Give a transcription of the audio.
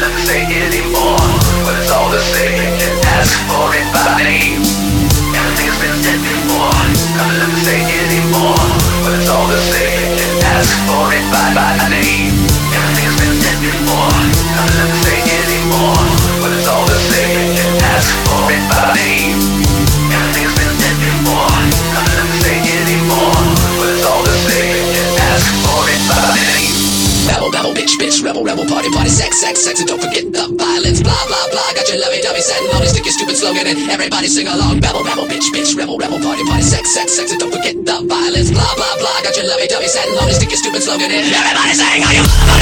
let me say anymore. But it's all the same, you can ask for it by name. Everything's been said before. Never let me say anymore. But it's all the same, you can ask for it by name. Everything's been said before. Never let me say anymore. But it's all the same, you can ask for it by name. Everything's been said before. Never let me say anymore. But it's all the same, you can ask for it by name. Babble, babble, bitch, bitch, rebel, rebel, party, party, sex, sex, sex, and don't forget the violence. Blah, blah, blah, got your lovey-dovey setting on it, stick your stupid slogan and everybody sing along. Babble, babble, bitch, bitch, rebel, rebel, party, party, sex, sex, sex, and don't forget the violence. Blah, blah, blah, got your lovey-dovey setting on it, stick your stupid slogan in everybody sing, are you